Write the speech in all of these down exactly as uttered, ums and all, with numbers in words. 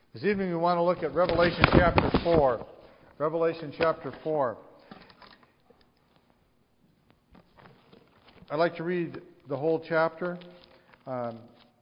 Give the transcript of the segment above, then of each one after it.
This evening we want to look at Revelation chapter four. Revelation chapter four. I'd like to read the whole chapter. Um,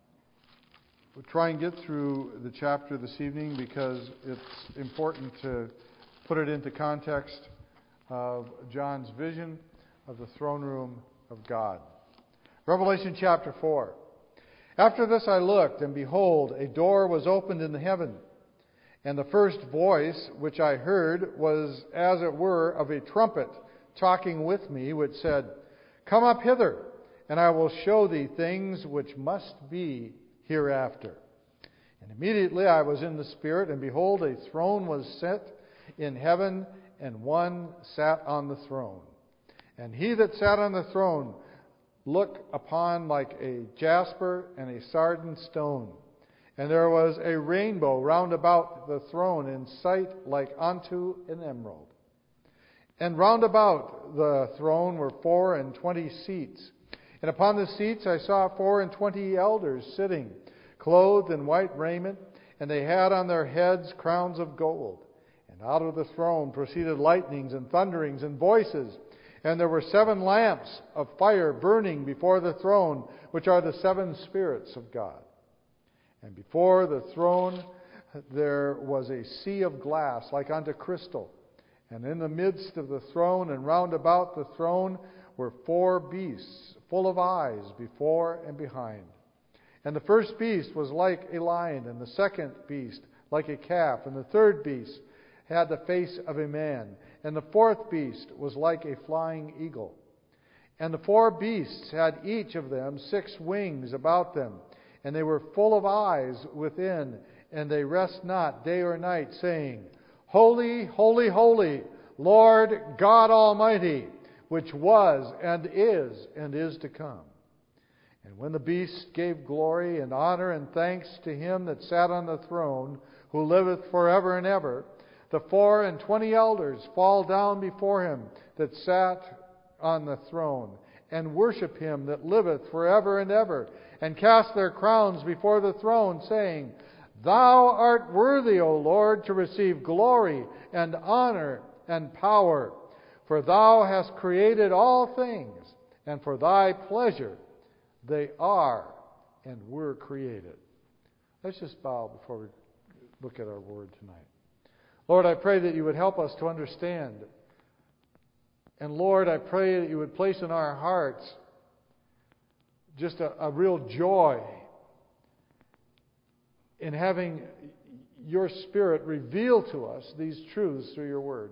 we'll try and get through the chapter this evening because it's important to put it into context of John's vision of the throne room of God. Revelation chapter four. After this I looked, and behold, a door was opened in the heaven. And the first voice which I heard was as it were of a trumpet talking with me, which said, Come up hither, and I will show thee things which must be hereafter. And immediately I was in the Spirit, and behold, a throne was set in heaven, and one sat on the throne. And he that sat on the throne looked upon like a jasper and a sardine stone. And there was a rainbow round about the throne in sight like unto an emerald. And round about the throne were four and twenty seats. And upon the seats I saw four and twenty elders sitting, clothed in white raiment, and they had on their heads crowns of gold. And out of the throne proceeded lightnings and thunderings and voices. And there were seven lamps of fire burning before the throne, which are the seven spirits of God. And before the throne there was a sea of glass like unto crystal. And in the midst of the throne and round about the throne were four beasts, full of eyes before and behind. And the first beast was like a lion, and the second beast like a calf, and the third beast had the face of a man, and the fourth beast was like a flying eagle. And the four beasts had each of them six wings about them, and they were full of eyes within, and they rest not day or night, saying, Holy, holy, holy, Lord God Almighty, which was and is and is to come. And when the beast gave glory and honor and thanks to him that sat on the throne, who liveth forever and ever, the four and twenty elders fall down before him that sat on the throne, and worship him that liveth forever and ever, and cast their crowns before the throne, saying, Thou art worthy, O Lord, to receive glory and honor and power, for thou hast created all things, and for thy pleasure they are and were created. Let's just bow before we look at our word tonight. Lord, I pray that you would help us to understand. And Lord, I pray that you would place in our hearts just a, a real joy in having your Spirit reveal to us these truths through your word.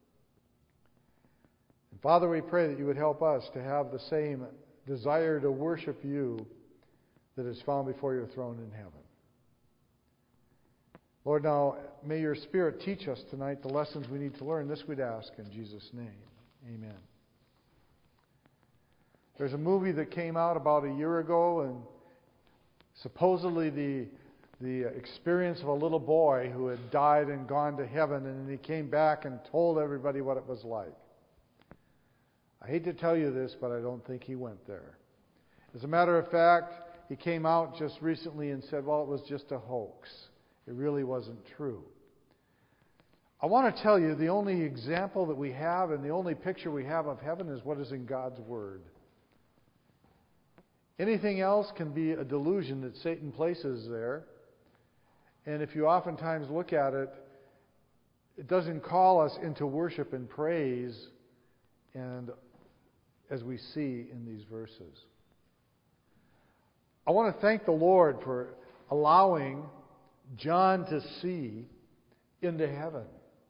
And Father, we pray that you would help us to have the same desire to worship you that is found before your throne in heaven. Lord, now may your Spirit teach us tonight the lessons we need to learn. This we'd ask in Jesus' name. Amen. There's a movie that came out about a year ago, and supposedly the the experience of a little boy who had died and gone to heaven, and he came back and told everybody what it was like. I hate to tell you this, but I don't think he went there. As a matter of fact, he came out just recently and said, well, it was just a hoax. It really wasn't true. I want to tell you the only example that we have and the only picture we have of heaven is what is in God's Word. Anything else can be a delusion that Satan places there. And if you oftentimes look at it, it doesn't call us into worship and praise, and as we see in these verses. I want to thank the Lord for allowing John to see into heaven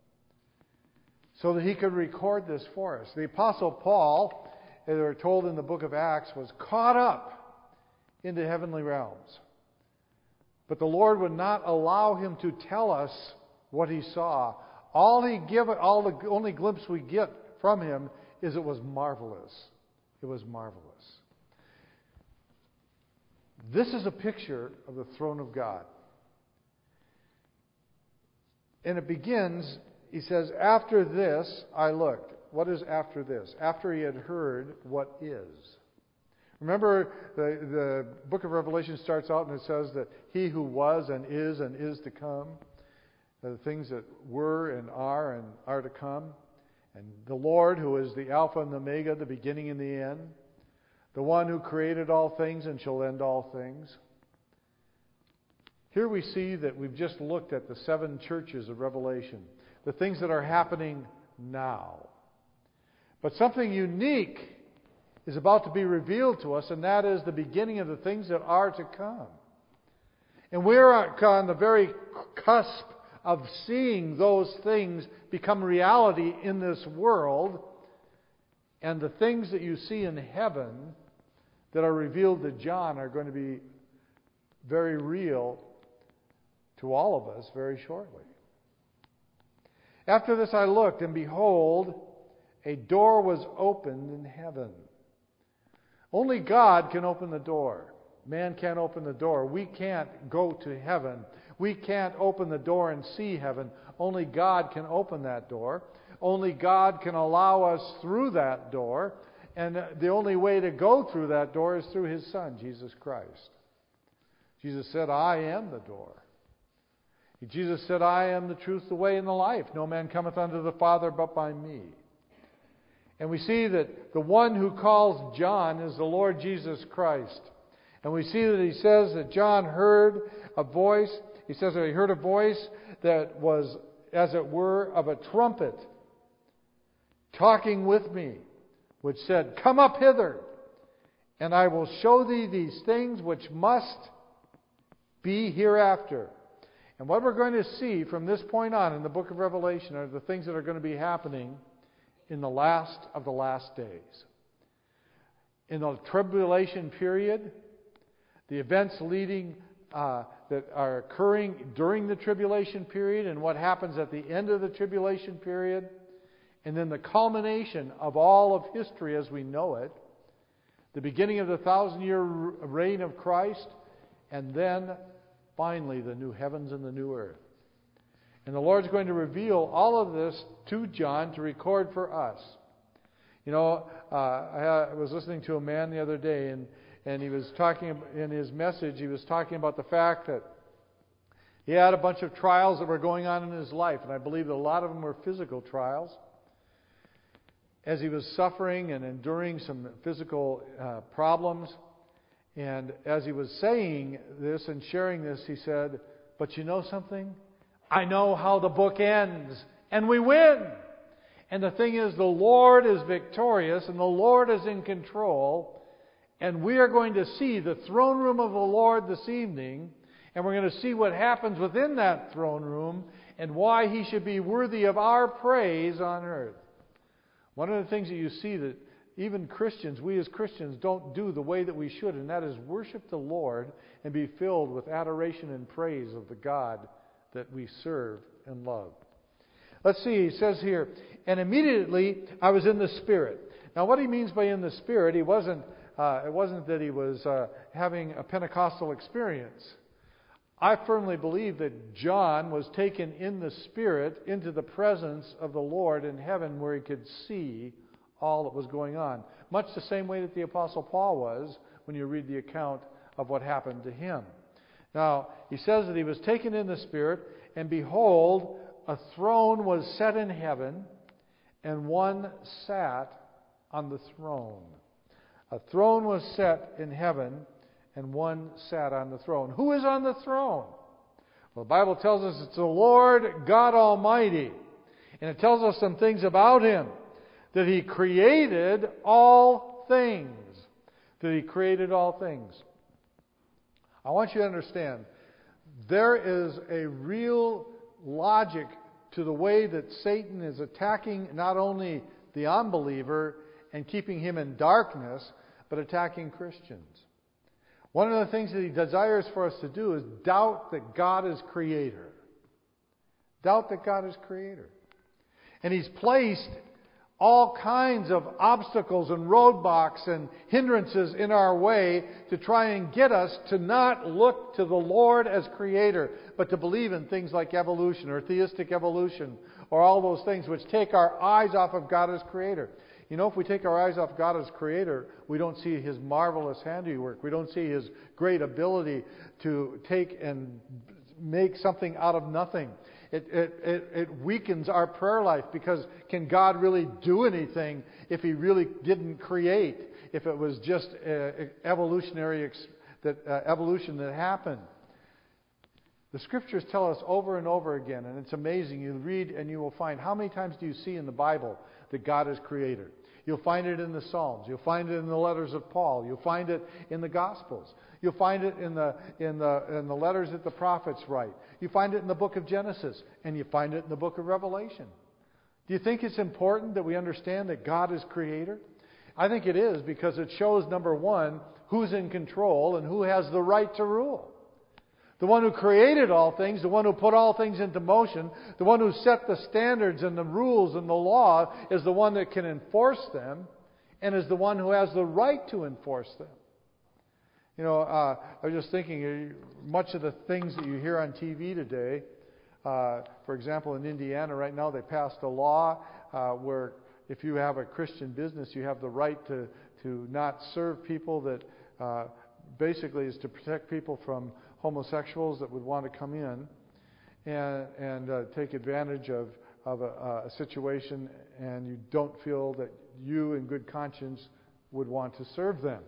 so that he could record this for us. The Apostle Paul, as we're told in the book of Acts, was caught up into heavenly realms. But the Lord would not allow him to tell us what he saw. All he give, all the only glimpse we get from him is it was marvelous. It was marvelous. This is a picture of the throne of God. And it begins, he says, after this I looked. What is after this? After he had heard what is. Remember, the, the book of Revelation starts out and it says that He who was and is and is to come, the things that were and are and are to come, and the Lord who is the Alpha and the Omega, the beginning and the end, the one who created all things and shall end all things. Here we see that we've just looked at the seven churches of Revelation, the things that are happening now. But something unique is about to be revealed to us, and that is the beginning of the things that are to come. And we're on the very cusp of seeing those things become reality in this world, and the things that you see in heaven that are revealed to John are going to be very real to all of us very shortly. After this I looked, and behold, a door was opened in heaven. Only God can open the door. Man can't open the door. We can't go to heaven. We can't open the door and see heaven. Only God can open that door. Only God can allow us through that door. And the only way to go through that door is through His Son, Jesus Christ. Jesus said, I am the door. Jesus said, I am the truth, the way, and the life. No man cometh unto the Father but by me. And we see that the one who calls John is the Lord Jesus Christ. And we see that he says that John heard a voice. He says that he heard a voice that was, as it were, of a trumpet talking with me, which said, Come up hither, and I will show thee these things which must be hereafter. And what we're going to see from this point on in the book of Revelation are the things that are going to be happening in the last of the last days. In the tribulation period, the events leading uh, that are occurring during the tribulation period, and what happens at the end of the tribulation period, and then the culmination of all of history as we know it, the beginning of the thousand-year reign of Christ, and then finally the new heavens and the new earth. And the Lord's going to reveal all of this to John to record for us. You know, uh, I was listening to a man the other day, and, and he was talking, in his message, he was talking about the fact that he had a bunch of trials that were going on in his life, and I believe that a lot of them were physical trials. As he was suffering and enduring some physical uh, problems, and as he was saying this and sharing this, he said, but you know something? I know how the book ends, and we win. And the thing is, the Lord is victorious, and the Lord is in control, and we are going to see the throne room of the Lord this evening, and we're going to see what happens within that throne room, and why He should be worthy of our praise on earth. One of the things that you see that even Christians, we as Christians, don't do the way that we should, and that is worship the Lord and be filled with adoration and praise of the God that we serve and love. Let's see, he says here, and immediately I was in the Spirit. Now what he means by in the Spirit, he wasn't, uh, it wasn't that he was uh, having a Pentecostal experience. I firmly believe that John was taken in the Spirit into the presence of the Lord in heaven, where he could see all that was going on. Much the same way that the Apostle Paul was when you read the account of what happened to him. Now, he says that he was taken in the Spirit, and behold, a throne was set in heaven, and one sat on the throne. A throne was set in heaven, and one sat on the throne. Who is on the throne? Well, the Bible tells us it's the Lord God Almighty. And it tells us some things about Him. That He created all things. That He created all things. I want you to understand, there is a real logic to the way that Satan is attacking not only the unbeliever and keeping him in darkness, but attacking Christians. One of the things that he desires for us to do is doubt that God is Creator. Doubt that God is Creator. And he's placed all kinds of obstacles and roadblocks and hindrances in our way to try and get us to not look to the Lord as Creator, but to believe in things like evolution or theistic evolution or all those things which take our eyes off of God as Creator. You know, if we take our eyes off God as Creator, we don't see His marvelous handiwork. We don't see His great ability to take and make something out of nothing. It, it, it, it weakens our prayer life, because can God really do anything if He really didn't create? If it was just uh, evolutionary that uh, evolution that happened? The Scriptures tell us over and over again, and it's amazing. You read and you will find, how many times do you see in the Bible that God is Creator? You'll find it in the Psalms. You'll find it in the letters of Paul. You'll find it in the Gospels. You'll find it in the in the in the letters that the prophets write. You find it in the book of Genesis, and you find it in the book of Revelation. Do you think it's important that we understand that God is Creator? I think it is, because it shows, number one, who's in control and who has the right to rule. The one who created all things, the one who put all things into motion, the one who set the standards and the rules and the law, is the one that can enforce them, and is the one who has the right to enforce them. You know, uh, I was just thinking, much of the things that you hear on T V today, uh, for example, in Indiana right now, they passed a law uh, where if you have a Christian business, you have the right to, to not serve people that uh, basically is to protect people from homosexuals that would want to come in and, and uh, take advantage of, of a, a situation, and you don't feel that you in good conscience would want to serve them.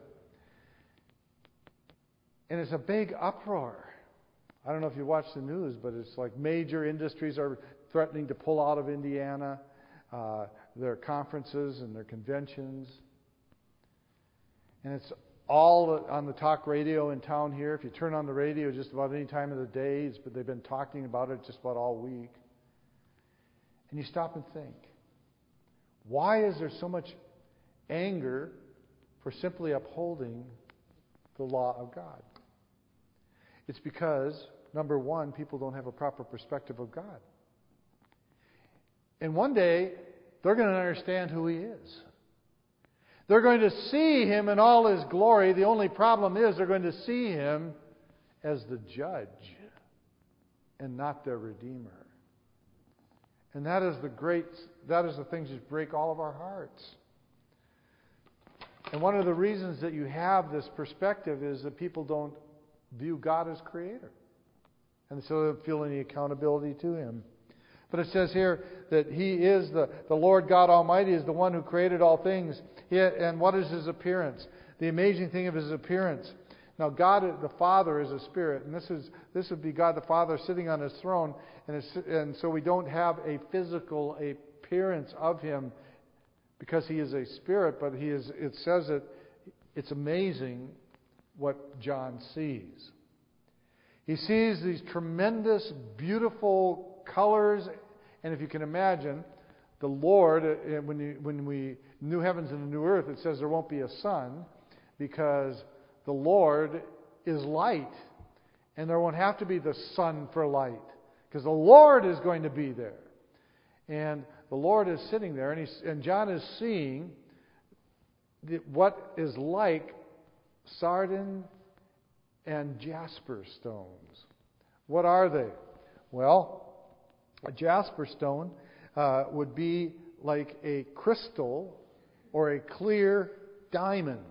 And it's a big uproar. I don't know if you watch the news, but it's like major industries are threatening to pull out of Indiana, uh, their conferences and their conventions. And it's all on the talk radio in town here. If you turn on the radio just about any time of the day, but they've been talking about it just about all week. And you stop and think, why is there so much anger for simply upholding the law of God? It's because, number one, people don't have a proper perspective of God. And one day, they're going to understand who He is. They're going to see Him in all His glory. The only problem is they're going to see Him as the judge and not their Redeemer. And that is the great, that is the things that break all of our hearts. And one of the reasons that you have this perspective is that people don't view God as Creator. And so they don't feel any accountability to Him. But it says here that He is the, the Lord God Almighty, is the one who created all things. He, and what is His appearance? The amazing thing of His appearance. Now, God the Father is a spirit, and this is this would be God the Father sitting on His throne, and it's, and so we don't have a physical appearance of Him because He is a spirit. But He is. It says that it's amazing what John sees. He sees these tremendous, beautiful colors, and if you can imagine, the Lord, when, you, when we new heavens and a new earth, it says there won't be a sun, because the Lord is light, and there won't have to be the sun for light, because the Lord is going to be there, and the Lord is sitting there, and, he's, and John is seeing the, what is like sardine and jasper stones. What are they? Well, a jasper stone uh, would be like a crystal or a clear diamond.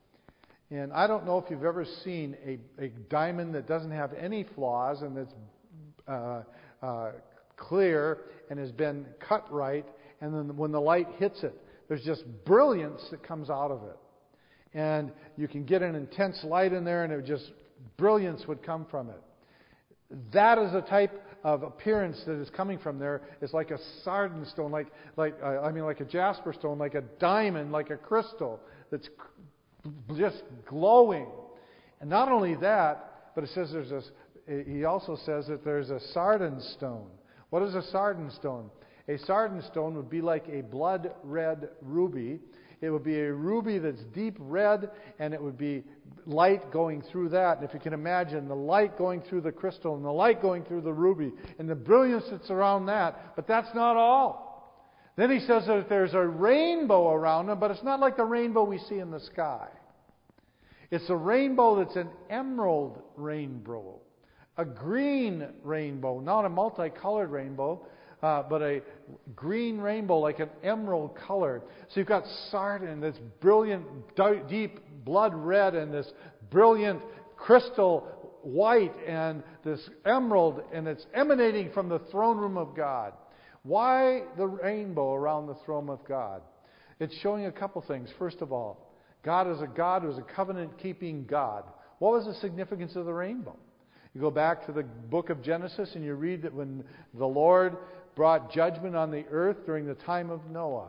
And I don't know if you've ever seen a, a diamond that doesn't have any flaws and that's uh, uh, clear and has been cut right, and then when the light hits it, there's just brilliance that comes out of it. And you can get an intense light in there, and it just brilliance would come from it. That is a type of appearance that is coming from there. It's like a sardine stone, like like uh, I mean, like a jasper stone, like a diamond, like a crystal that's just glowing. And not only that, but it says there's a. He also says that there's a sardine stone. What is a sardine stone? A sardine stone would be like a blood red ruby. It would be a ruby that's deep red, and it would be light going through that. And if you can imagine the light going through the crystal and the light going through the ruby and the brilliance that's around that. But that's not all. Then he says that there's a rainbow around them, but it's not like the rainbow we see in the sky. It's a rainbow that's an emerald rainbow, a green rainbow, not a multicolored rainbow, uh, but a green rainbow, like an emerald color. So you've got sardine, this brilliant, deep blood red, and this brilliant crystal white, and this emerald, and it's emanating from the throne room of God. Why the rainbow around the throne of God? It's showing a couple things. First of all, God is a God who is a covenant-keeping God. What was the significance of the rainbow? You go back to the book of Genesis and you read that when the Lord brought judgment on the earth during the time of Noah,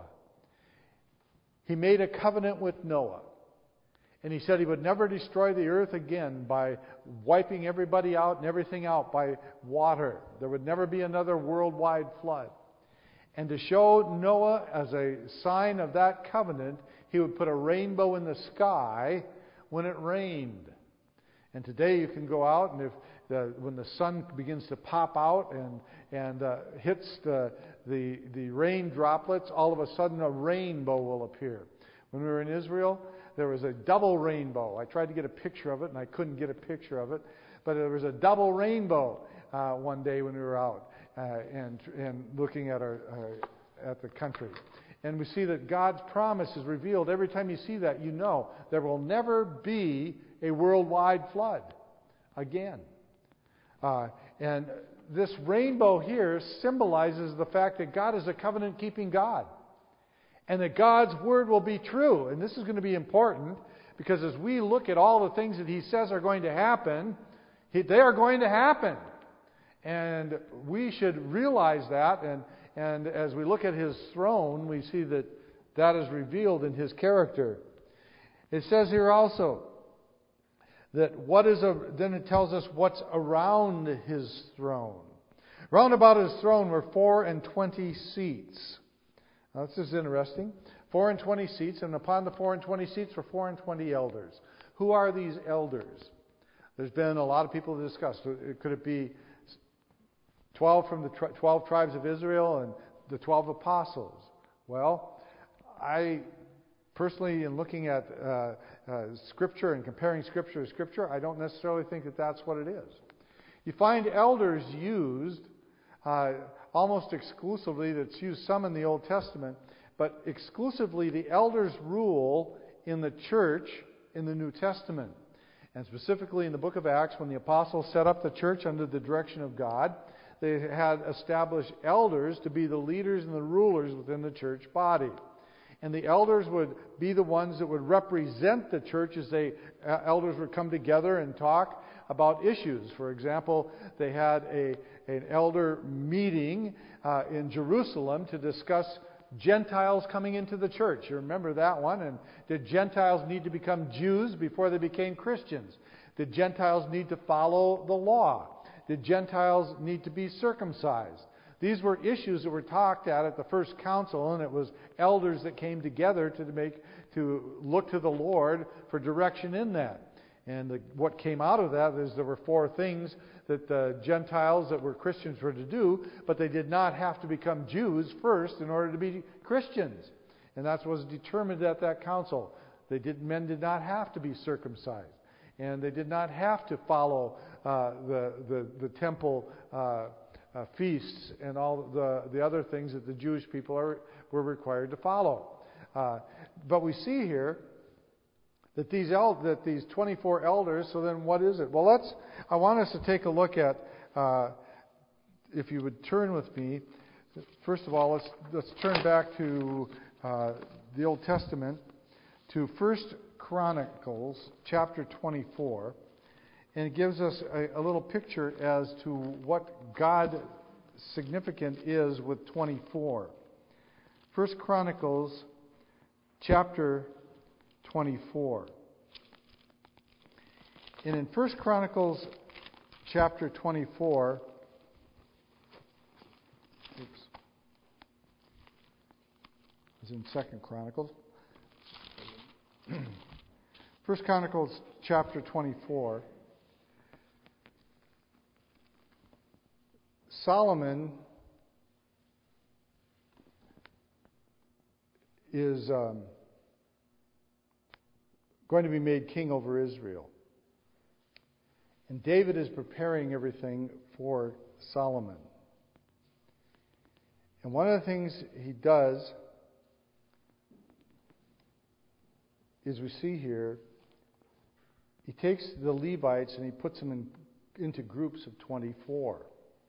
He made a covenant with Noah. And He said He would never destroy the earth again by wiping everybody out and everything out by water. There would never be another worldwide flood. And to show Noah as a sign of that covenant, He would put a rainbow in the sky when it rained. And today you can go out, and if the, when the sun begins to pop out and and uh, hits the, the the rain droplets, all of a sudden a rainbow will appear. When we were in Israel, there was a double rainbow. I tried to get a picture of it, and I couldn't get a picture of it. But there was a double rainbow uh, one day when we were out uh, and and looking at our uh, at the country. And we see that God's promise is revealed. Every time you see that, you know there will never be a worldwide flood again. Uh, and this rainbow here symbolizes the fact that God is a covenant-keeping God. And that God's word will be true. And this is going to be important because as we look at all the things that He says are going to happen, he, they are going to happen. And we should realize that. And, and as we look at His throne, we see that that is revealed in His character. It says here also that what is a, then it tells us what's around His throne. Round about His throne were four and twenty seats. Now, this is interesting. Four and twenty seats, and upon the four and twenty seats were four and twenty elders. Who are these elders? There's been a lot of people to discuss. Could it be twelve from the tri- twelve tribes of Israel and the twelve apostles? Well, I personally, in looking at uh, uh, Scripture and comparing Scripture to Scripture, I don't necessarily think that that's what it is. You find elders used uh, almost exclusively, that's used some in the Old Testament, but exclusively the elders rule in the church in the New Testament. And specifically in the book of Acts, when the apostles set up the church under the direction of God, they had established elders to be the leaders and the rulers within the church body. And the elders would be the ones that would represent the church as they uh, elders would come together and talk about issues. For example, they had a an elder meeting uh, in Jerusalem to discuss Gentiles coming into the church. You remember that one? And did Gentiles need to become Jews before they became Christians? Did Gentiles need to follow the law? Did Gentiles need to be circumcised? These were issues that were talked at at the first council, and it was elders that came together to make to look to the Lord for direction in that. And the, what came out of that is there were four things that the Gentiles that were Christians were to do, but they did not have to become Jews first in order to be Christians. And that was determined at that council. They did, men did not have to be circumcised. And they did not have to follow uh, the, the, the temple uh, uh, feasts and all the, the other things that the Jewish people are, were required to follow. Uh, but we see here that these el- that these twenty-four elders, so then what is it? Well, let's. I want us to take a look at, uh, if you would turn with me, first of all, let's, let's turn back to uh, the Old Testament, to First Chronicles chapter twenty-four, and it gives us a, a little picture as to what God significant is with twenty-four. First Chronicles chapter twenty-four. And in First Chronicles chapter twenty-four, oops, it's in Second Chronicles. First Chronicles chapter twenty-four. Solomon is um, going to be made king over Israel. And David is preparing everything for Solomon. And one of the things he does is we see here, he takes the Levites and he puts them in, into groups of twenty-four.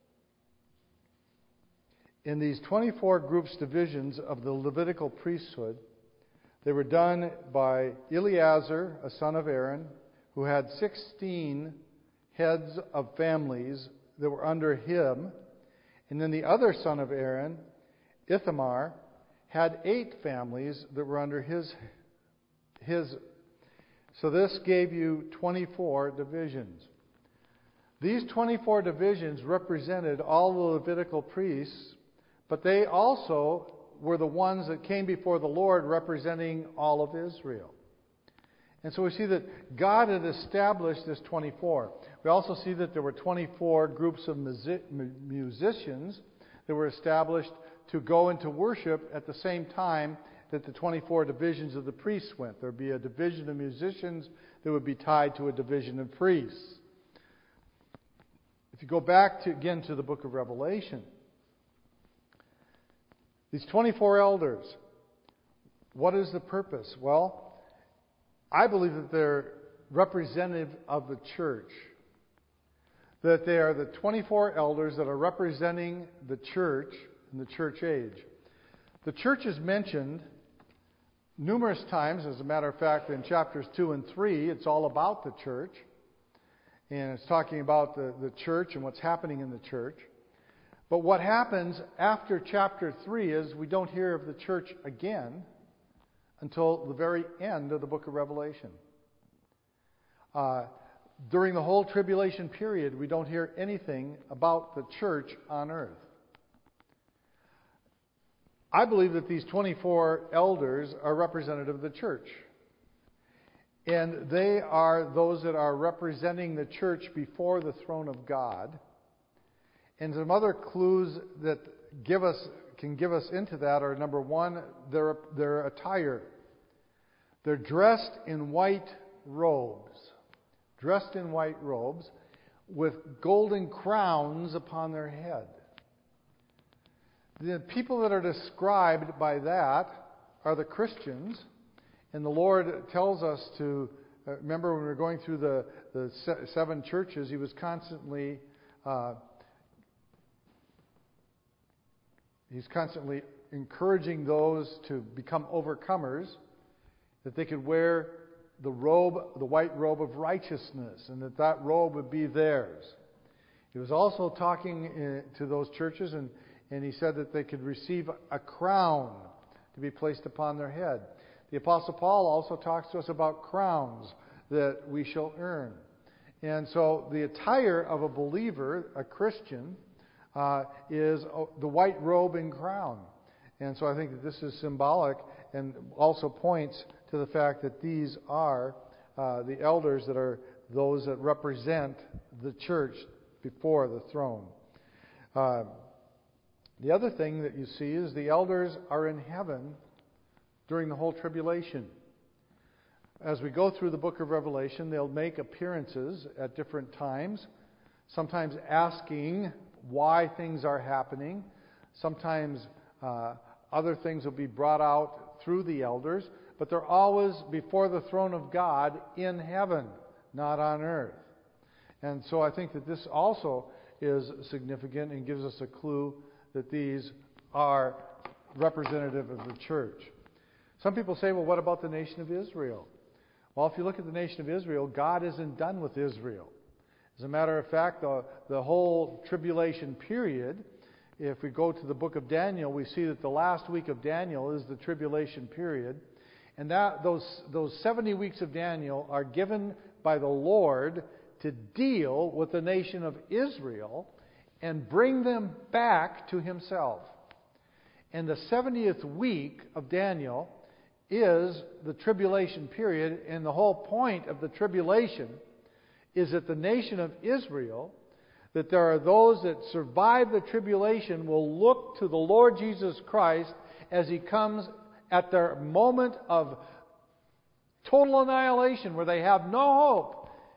In these twenty-four groups, divisions of the Levitical priesthood, they were done by Eleazar, a son of Aaron, who had sixteen heads of families that were under him. And then the other son of Aaron, Ithamar, had eight families that were under his his. So this gave you twenty-four divisions. These twenty-four divisions represented all the Levitical priests, but they also were the ones that came before the Lord representing all of Israel. And so we see that God had established this twenty-four. We also see that there were twenty-four groups of musicians that were established to go into worship at the same time that the twenty-four divisions of the priests went. There would be a division of musicians that would be tied to a division of priests. If you go back to again to the book of Revelation, these twenty-four elders, what is the purpose? Well, I believe that they're representative of the church. That they are the twenty-four elders that are representing the church in the church age. The church is mentioned numerous times. As a matter of fact, in chapters two and three, it's all about the church. And it's talking about the, the church and what's happening in the church. But what happens after chapter three is we don't hear of the church again until the very end of the book of Revelation. Uh, during the whole tribulation period, we don't hear anything about the church on earth. I believe that these twenty-four elders are representative of the church. And they are those that are representing the church before the throne of God. And some other clues that give us can give us into that are, number one, their, their attire. They're dressed in white robes. Dressed in white robes with golden crowns upon their head. The people that are described by that are the Christians. And the Lord tells us to, uh, remember when we were going through the, the se- seven churches, He was constantly, uh, He's constantly encouraging those to become overcomers, that they could wear the robe, the white robe of righteousness, and that that robe would be theirs. He was also talking uh, to those churches, and, and He said that they could receive a crown to be placed upon their head. The Apostle Paul also talks to us about crowns that we shall earn. And so the attire of a believer, a Christian, uh, is the white robe and crown. And so I think that this is symbolic and also points to the fact that these are uh, the elders that are those that represent the church before the throne. Uh, the other thing that you see is the elders are in heaven during the whole tribulation. As we go through the book of Revelation, they'll make appearances at different times, sometimes asking why things are happening. Sometimes uh, other things will be brought out through the elders, but they're always before the throne of God in heaven, not on earth. And so I think that this also is significant and gives us a clue that these are representative of the church. Some people say, well, what about the nation of Israel? Well, if you look at the nation of Israel, God isn't done with Israel. As a matter of fact, the, the whole tribulation period, if we go to the book of Daniel, we see that the last week of Daniel is the tribulation period. And that those, those seventy weeks of Daniel are given by the Lord to deal with the nation of Israel and bring them back to Himself. And the seventieth week of Daniel is the tribulation period, and the whole point of the tribulation is that the nation of Israel, that there are those that survive the tribulation, will look to the Lord Jesus Christ as He comes at their moment of total annihilation, where they have no hope,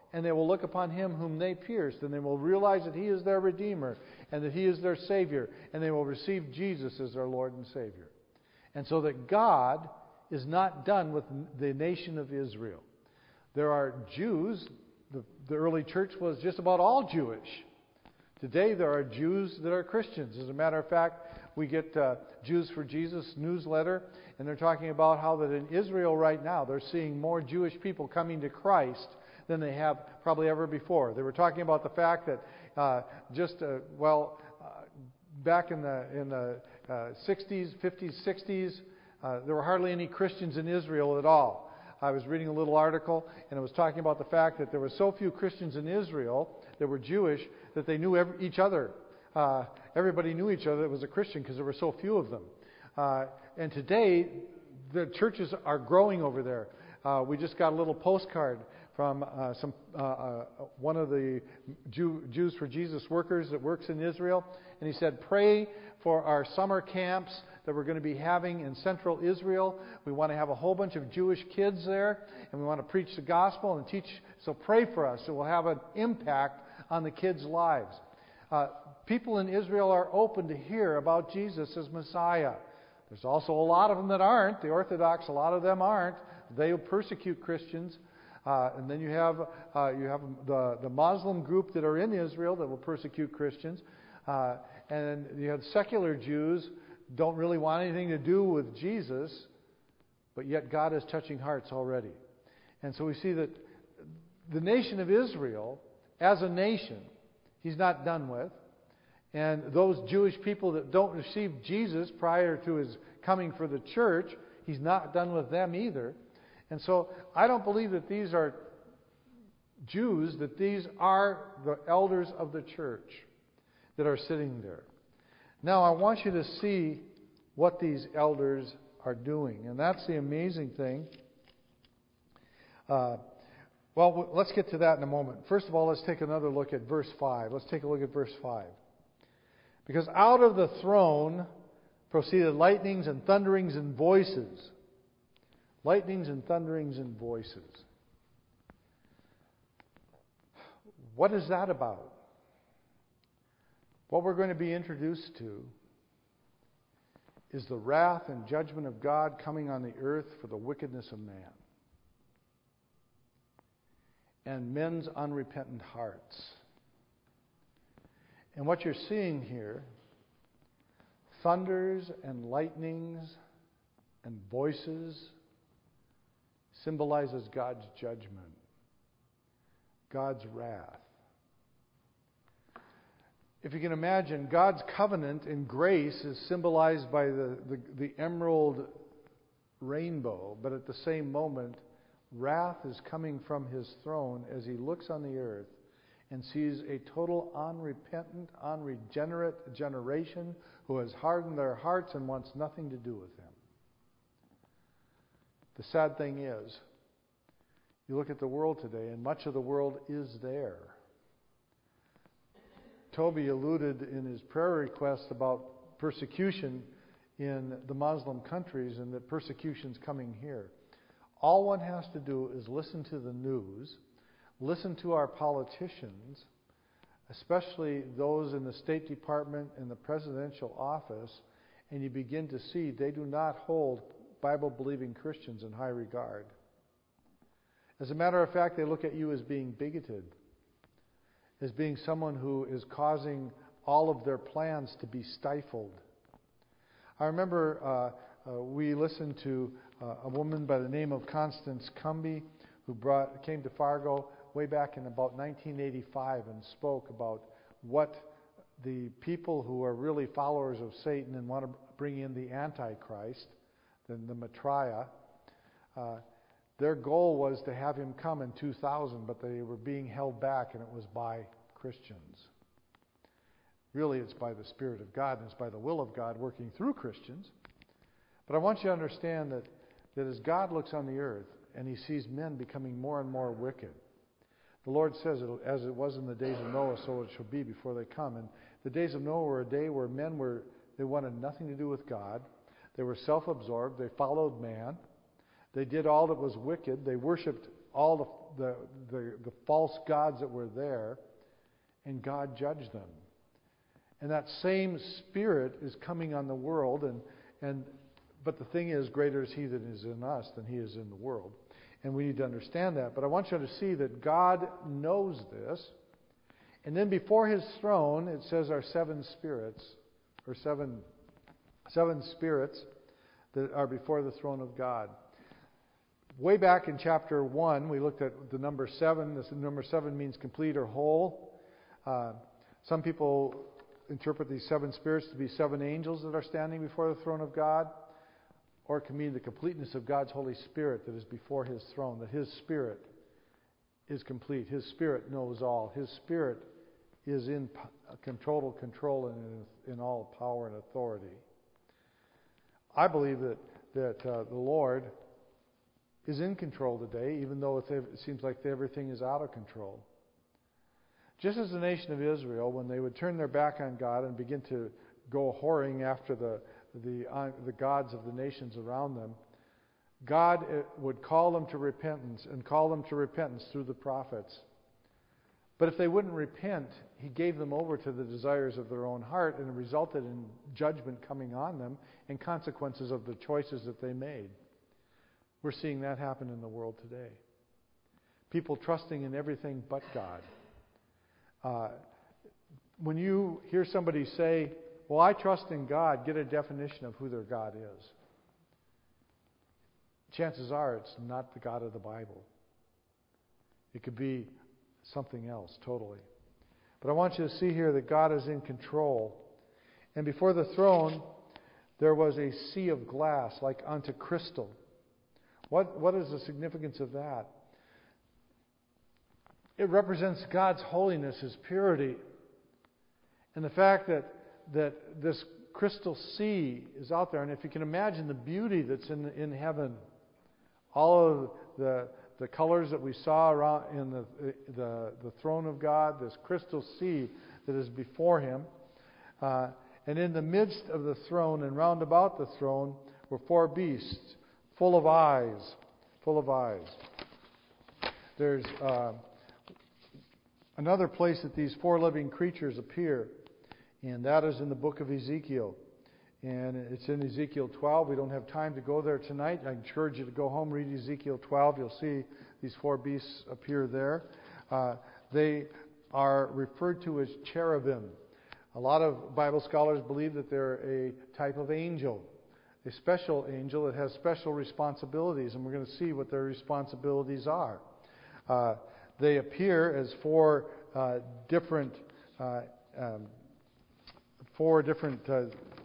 and they will look upon him whom they pierced, and they will realize that he is their Redeemer, and that he is their Savior, and they will receive Jesus as their Lord and Savior. And so that God is not done with the nation of Israel. There are Jews. The, the early church was just about all Jewish. Today there are Jews that are Christians. As a matter of fact, we get uh, Jews for Jesus newsletter, and they're talking about how that in Israel right now they're seeing more Jewish people coming to Christ than they have probably ever before. They were talking about the fact that uh, just uh, well uh, back in the in the uh, sixties, fifties, sixties, uh, there were hardly any Christians in Israel at all. I was reading a little article, and it was talking about the fact that there were so few Christians in Israel that were Jewish that they knew every, each other. Uh, everybody knew each other that was a Christian because there were so few of them. Uh, and today, the churches are growing over there. Uh, we just got a little postcard from uh, some uh, uh, one of the Jew, Jews for Jesus workers that works in Israel, and he said, "Pray for our summer camps that we're going to be having in central Israel. We want to have a whole bunch of Jewish kids there, and we want to preach the gospel and teach. So pray for us. It will have an impact on the kids' lives." Uh, people in Israel are open to hear about Jesus as Messiah. There's also a lot of them that aren't. The Orthodox, a lot of them aren't. They persecute Christians. Uh, and then you have uh, you have the, the Muslim group that are in Israel that will persecute Christians. Uh, and you have secular Jews don't really want anything to do with Jesus, but yet God is touching hearts already. And so we see that the nation of Israel, as a nation, He's not done with. And those Jewish people that don't receive Jesus prior to His coming for the church, He's not done with them either. And so I don't believe that these are Jews, that these are the elders of the church that are sitting there. Now I want you to see what these elders are doing. And that's the amazing thing. Uh, well, let's get to that in a moment. First of all, let's take another look at verse five. Let's take a look at verse five. Because out of the throne proceeded lightnings and thunderings and voices. Lightnings and thunderings and voices. What is that about? What we're going to be introduced to is the wrath and judgment of God coming on the earth for the wickedness of man and men's unrepentant hearts. And what you're seeing here, thunders and lightnings and voices, symbolizes God's judgment, God's wrath. If you can imagine, God's covenant and grace is symbolized by the, the, the emerald rainbow, but at the same moment, wrath is coming from His throne as He looks on the earth and sees a total unrepentant, unregenerate generation who has hardened their hearts and wants nothing to do with Him. The sad thing is, you look at the world today, and much of the world is there. Toby alluded in his prayer request about persecution in the Muslim countries and that persecution's coming here. All one has to do is listen to the news, listen to our politicians, especially those in the State Department and the presidential office, and you begin to see they do not hold Bible-believing Christians in high regard. As a matter of fact, they look at you as being bigoted, as being someone who is causing all of their plans to be stifled. I remember uh, uh, we listened to uh, a woman by the name of Constance Cumby who brought came to Fargo way back in about nineteen eighty-five and spoke about what the people who are really followers of Satan and want to bring in the Antichrist, the, the Maitreya, uh, their goal was to have him come in two thousand, but they were being held back, and it was by Christians. Really, it's by the Spirit of God, and it's by the will of God working through Christians. But I want you to understand that, that as God looks on the earth, and He sees men becoming more and more wicked, the Lord says, as it was in the days of Noah, so it shall be before they come. And the days of Noah were a day where men were, they wanted nothing to do with God. They were self-absorbed. They followed man. They did all that was wicked. They worshipped all the, the, the, the false gods that were there, and God judged them. And that same Spirit is coming on the world, and, and but the thing is, greater is He that is in us than he is in the world. And we need to understand that. But I want you to see that God knows this. And then before His throne, it says are seven spirits, or seven, seven spirits that are before the throne of God. Way back in chapter one, we looked at the number seven. This number seven means complete or whole. Uh, some people interpret these seven spirits to be seven angels that are standing before the throne of God, or it can mean the completeness of God's Holy Spirit that is before His throne, that His Spirit is complete. His Spirit knows all. His Spirit is in total control and in, in all power and authority. I believe that, that uh, the Lord is in control today, even though it seems like everything is out of control. Just as the nation of Israel, when they would turn their back on God and begin to go whoring after the the, uh, the gods of the nations around them, God uh, would call them to repentance and call them to repentance through the prophets. But if they wouldn't repent, He gave them over to the desires of their own heart, and it resulted in judgment coming on them and consequences of the choices that they made. We're seeing that happen in the world today. People trusting in everything but God. Uh, when you hear somebody say, well, I trust in God, get a definition of who their God is. Chances are it's not the God of the Bible. It could be something else totally. But I want you to see here that God is in control. And before the throne, there was a sea of glass like unto crystal. What, what is the significance of that? It represents God's holiness, His purity. And the fact that that this crystal sea is out there. And if you can imagine the beauty that's in in heaven, all of the the colors that we saw around in the the, the throne of God, this crystal sea that is before Him. Uh, and in the midst of the throne and round about the throne were four beasts, full of eyes, full of eyes. There's uh, another place that these four living creatures appear. And that is in the book of Ezekiel. And it's in Ezekiel twelve. We don't have time to go there tonight. I encourage you to go home, read Ezekiel twelve. You'll see these four beasts appear there. Uh, they are referred to as cherubim. A lot of Bible scholars believe that they're a type of angel, a special angel that has special responsibilities. And we're going to see what their responsibilities are. Uh, they appear as four uh, different uh, um, Four different uh,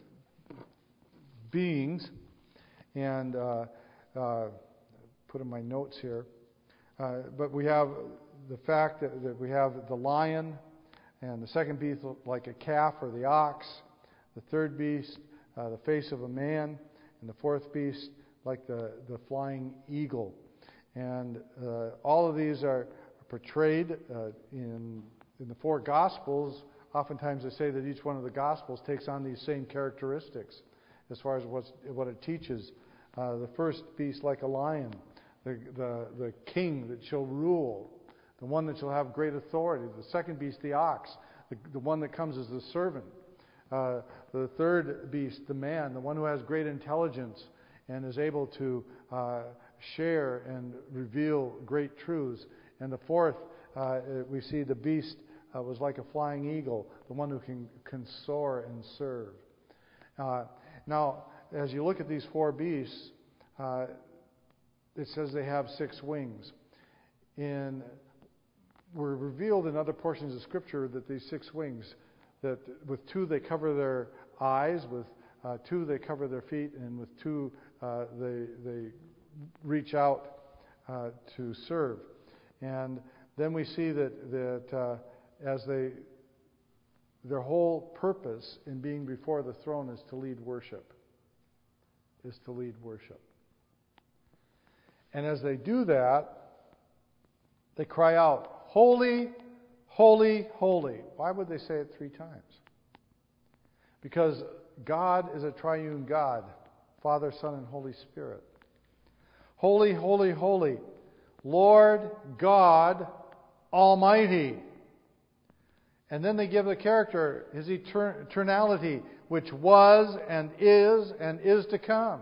beings, and uh, uh, put in my notes here. Uh, but we have the fact that, that we have the lion, and the second beast like a calf or the ox. The third beast, uh, the face of a man, and the fourth beast like the the flying eagle. And uh, all of these are portrayed uh, in in the four Gospels. Oftentimes they say that each one of the Gospels takes on these same characteristics as far as what's, what it teaches. Uh, the first beast like a lion, the, the, the king that shall rule, the one that shall have great authority. The second beast, the ox, the, the one that comes as the servant. Uh, the third beast, the man, the one who has great intelligence and is able to uh, share and reveal great truths. And the fourth, uh, we see the beast Uh, was like a flying eagle, the one who can, can soar and serve. Uh, now, as you look at these four beasts, uh, it says they have six wings. And we're revealed in other portions of Scripture that these six wings, that with two they cover their eyes, with uh, two they cover their feet, and with two uh, they, they reach out uh, to serve. And then we see that that uh, as they, their whole purpose in being before the throne is to lead worship. Is to lead worship. And as they do that, they cry out, "Holy, holy, holy." Why would they say it three times? Because God is a triune God, Father, Son, and Holy Spirit. Holy, holy, holy, Lord God Almighty. And then they give the character, His etern- eternality, which was and is and is to come.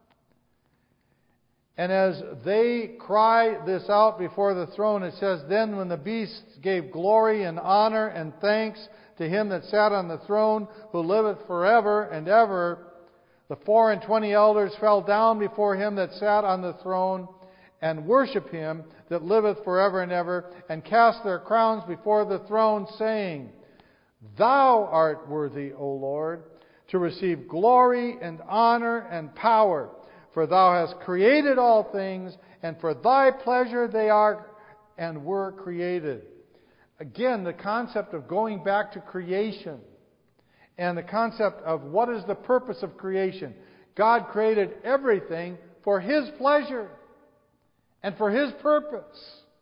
And as they cry this out before the throne, it says, Then when the beasts gave glory and honor and thanks to Him that sat on the throne, who liveth forever and ever, the four and twenty elders fell down before Him that sat on the throne, and worship Him that liveth forever and ever, and cast their crowns before the throne, saying, Thou art worthy, O Lord, to receive glory and honor and power, for Thou hast created all things, and for Thy pleasure they are and were created. Again, the concept of going back to creation, and the concept of what is the purpose of creation. God created everything for His pleasure and for His purpose.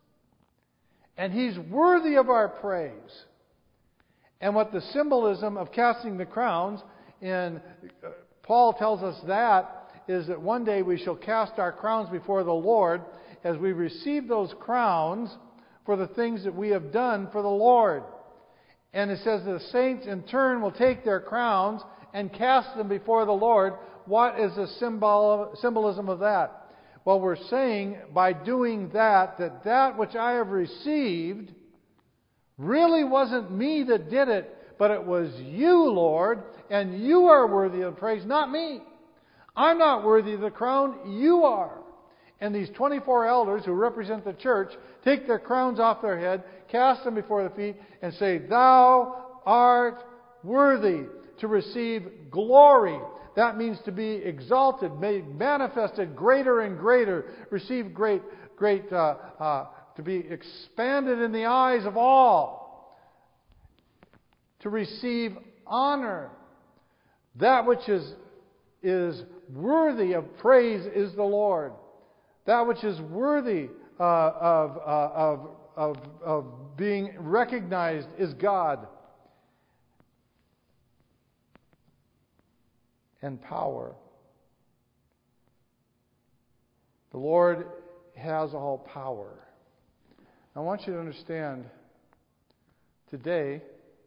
And He's worthy of our praise. And what the symbolism of casting the crowns, and Paul tells us that, is that one day we shall cast our crowns before the Lord as we receive those crowns for the things that we have done for the Lord. And it says the saints in turn will take their crowns and cast them before the Lord. What is the symbol, symbolism of that? Well, we're saying by doing that, that that which I have received really wasn't me that did it, but it was You, Lord, and You are worthy of praise, not me. I'm not worthy of the crown, You are. And these twenty-four elders who represent the church take their crowns off their head, cast them before the feet, and say, Thou art worthy to receive glory. That means to be exalted, made manifested greater and greater, receive great, great, uh, uh, to be expanded in the eyes of all, to receive honor. That which is is worthy of praise is the Lord. That which is worthy uh, of, uh, of, of, of being recognized is God. And power. The Lord has all power. I want you to understand today,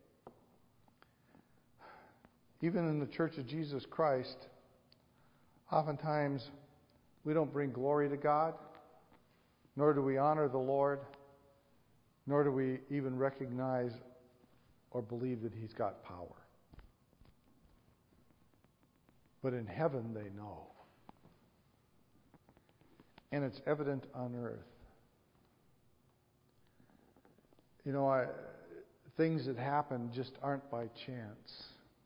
even in the Church of Jesus Christ, oftentimes we don't bring glory to God, nor do we honor the Lord, nor do we even recognize or believe that He's got power. But in heaven they know. And it's evident on earth. You know, I, things that happen just aren't by chance.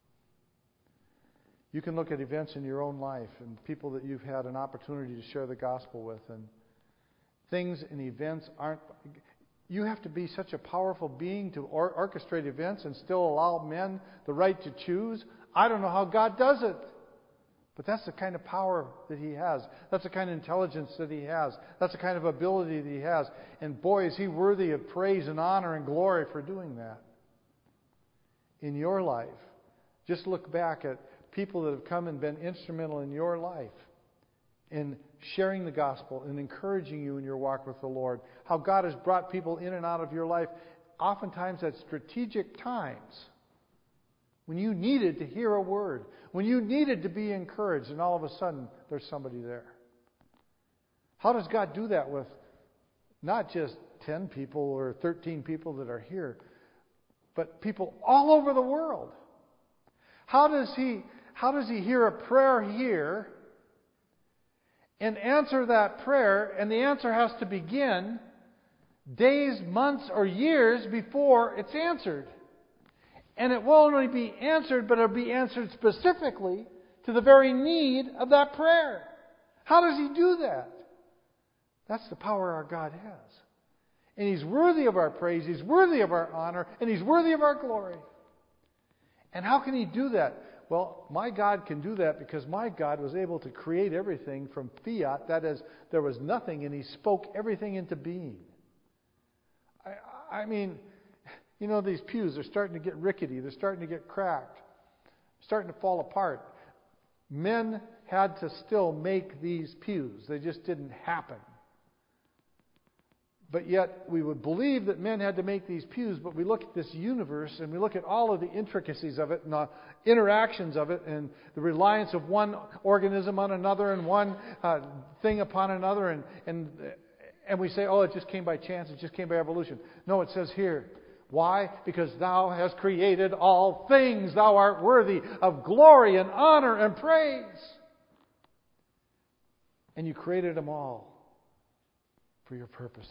You can look at events in your own life and people that you've had an opportunity to share the gospel with, and things and events aren't... You have to be such a powerful being to or- orchestrate events and still allow men the right to choose. I don't know how God does it. But that's the kind of power that He has. That's the kind of intelligence that He has. That's the kind of ability that He has. And boy, is He worthy of praise and honor and glory for doing that. In your life, just look back at people that have come and been instrumental in your life in sharing the gospel and encouraging you in your walk with the Lord. How God has brought people in and out of your life, oftentimes at strategic times, when you needed to hear a word, when you needed to be encouraged, and all of a sudden there's somebody there. How does God do that with not just ten people or thirteen people that are here, but people all over the world? How does He, how does He hear a prayer here and answer that prayer, and the answer has to begin days, months, or years before it's answered? And it will only be answered, but it'll be answered specifically to the very need of that prayer. How does He do that? That's the power our God has. And He's worthy of our praise, He's worthy of our honor, and He's worthy of our glory. And how can He do that? Well, my God can do that because my God was able to create everything from fiat. That is, there was nothing, and He spoke everything into being. I, I mean... You know, these pews, they're starting to get rickety. They're starting to get cracked. Starting to fall apart. Men had to still make these pews. They just didn't happen. But yet we would believe that men had to make these pews, but we look at this universe and we look at all of the intricacies of it and the interactions of it and the reliance of one organism on another and one uh, thing upon another, and, and, and we say, oh, it just came by chance, it just came by evolution. No, it says here, why? Because thou hast created all things. Thou art worthy of glory and honor and praise. And you created them all for your purposes.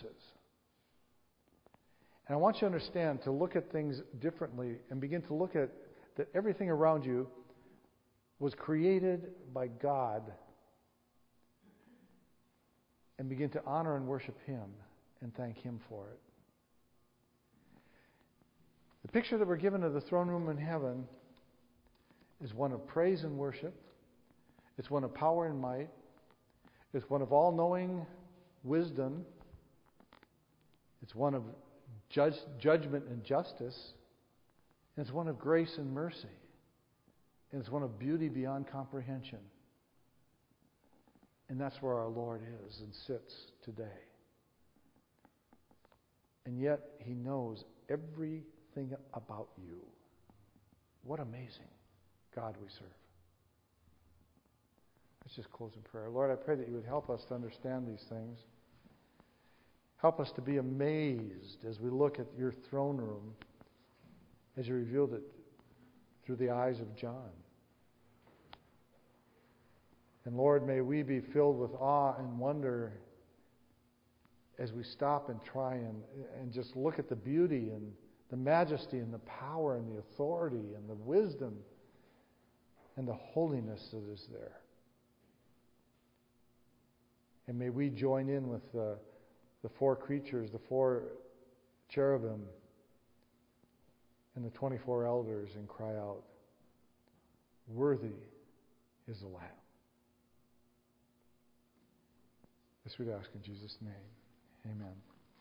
And I want you to understand, to look at things differently and begin to look at that everything around you was created by God, and begin to honor and worship Him and thank Him for it. The picture that we're given of the throne room in heaven is one of praise and worship. It's one of power and might. It's one of all-knowing wisdom. It's one of judge, judgment and justice. And it's one of grace and mercy. And it's one of beauty beyond comprehension. And that's where our Lord is and sits today. And yet He knows everything about you. What amazing God we serve. Let's just close in prayer. Lord, I pray that You would help us to understand these things. Help us to be amazed as we look at Your throne room, as You revealed it through the eyes of John. And Lord, may we be filled with awe and wonder as we stop and try and, and just look at the beauty and the majesty and the power and the authority and the wisdom and the holiness that is there. And may we join in with the, the four creatures, the four cherubim and the twenty-four elders, and cry out, worthy is the Lamb. This we ask in Jesus' name. Amen.